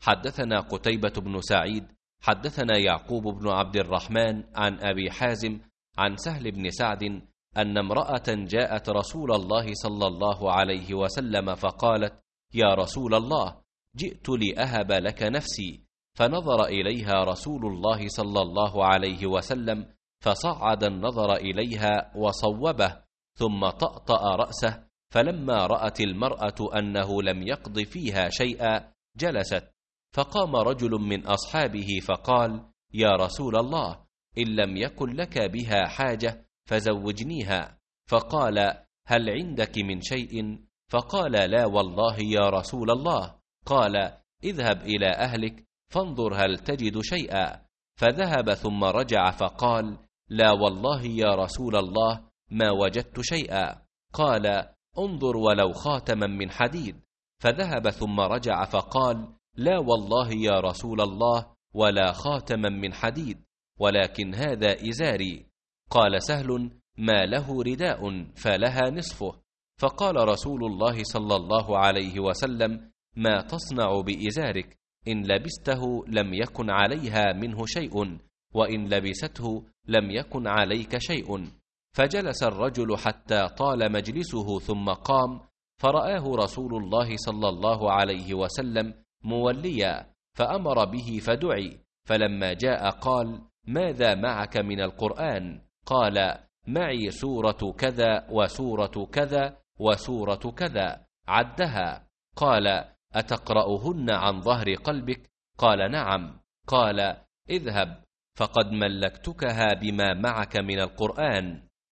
حدثنا قتيبة بن سعيد حدثنا يعقوب بن عبد الرحمن عن أبي حازم عن سهل بن سعد أن امرأة جاءت رسول الله صلى الله عليه وسلم فقالت: يا رسول الله، جئت لأهب لك نفسي. فنظر إليها رسول الله صلى الله عليه وسلم فصعد النظر إليها وصوبه، ثم طأطأ رأسه، فلما رأت المرأة أنه لم يقض فيها شيئا جلست. فقام رجل من أصحابه فقال: يا رسول الله، إن لم يكن لك بها حاجة فزوجنيها. فقال: هل عندك من شيء؟ فقال: لا والله يا رسول الله. قال: اذهب إلى أهلك فانظر هل تجد شيئا. فذهب ثم رجع فقال: لا والله يا رسول الله ما وجدت شيئا. قال: انظر ولو خاتما من حديد. فذهب ثم رجع فقال: لا والله يا رسول الله ولا خاتما من حديد، ولكن هذا إزاري. قال سهل: ما له رداء فلها نصفه. فقال رسول الله صلى الله عليه وسلم: ما تصنع بإزارك؟ إن لبسته لم يكن عليها منه شيء، وإن لبسته لم يكن عليك شيء. فجلس الرجل حتى طال مجلسه ثم قام، فرآه رسول الله صلى الله عليه وسلم موليا، فأمر به فدعي. فلما جاء قال: ماذا معك من القرآن؟ قال: معي سورة كذا وسورة كذا وسورة كذا، عدها. قال: أتقرأهن عن ظهر قلبك؟ قال: نعم. قال: اذهب فقد ملكتكها بما معك من القرآن.